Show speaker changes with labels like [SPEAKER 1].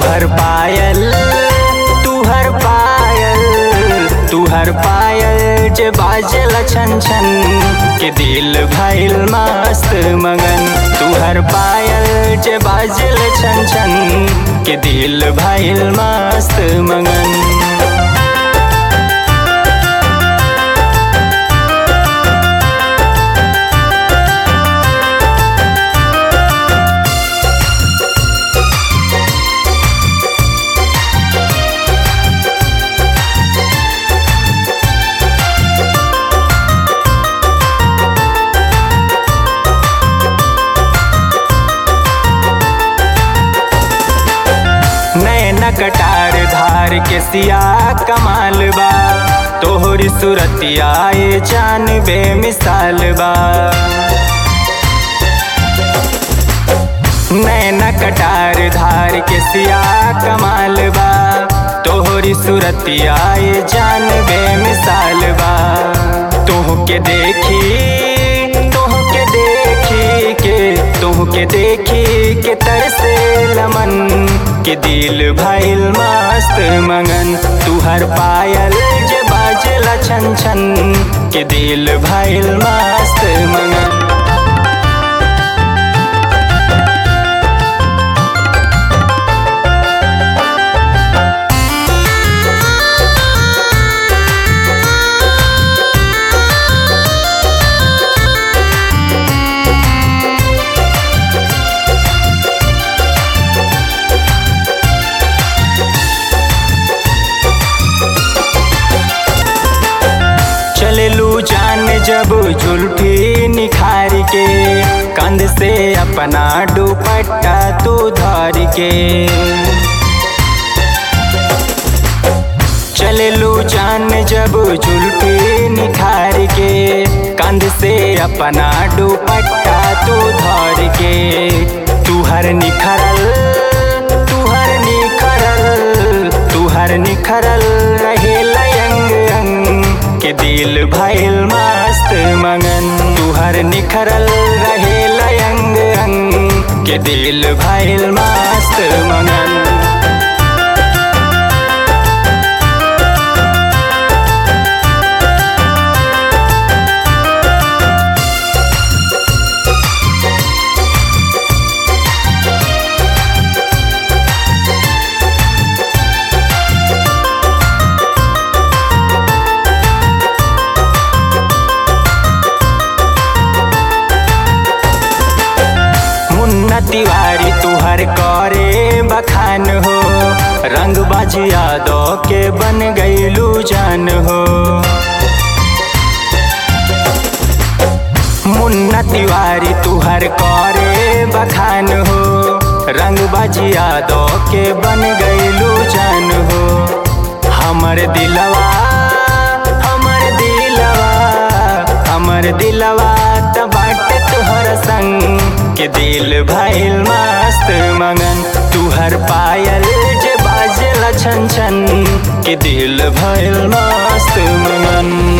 [SPEAKER 1] तुहर पायल तुहर पायल तुहर पायल जे बाजल छन छन के दिल भइल मस्त मगन। तुहर पायल जे बाजल छन छन के दिल भइल मस्त मगन। नैना कटार धार के सिया कमाल बा, तोहरी सूरतिया ये जान बेमिसाल बा। नैना कटार धार के सिया कमाल बा, तोहरी सूरतिया ये जान बेमिसाल बा। तोहके देखी के तरसे लमन के दिल भइल मस्त मगन। तुहर पायल जे बाजल छन छन के दिल भइल मस्त मगन। चललू जान जब जुल्फी निखार के, कंध से अपना दुपट्टा तू धार के। चललू जान जब जुल्फी निखार के, कंध से अपना दुपट्टा तू धार के। तुहर निखरल रहे लयंग अंग के दिल भइल मस्त मगन। तुहर निखरल रहे लयंग अंग के दिल भइल मस्त मगन। तिवारी तुहर करे बखान हो, रंग बाजिया दो के बन गईलू जान हो। मुन्ना तिवारी तुहर करे बखान हो, रंग बाजिया दो के बन गईलू जान हो। हमर दिलवा त बाटे तुहर संग के दिल भइल मस्त मगन। तुहर पायल जे बाजल छन छन के दिल भइल मस्त मगन।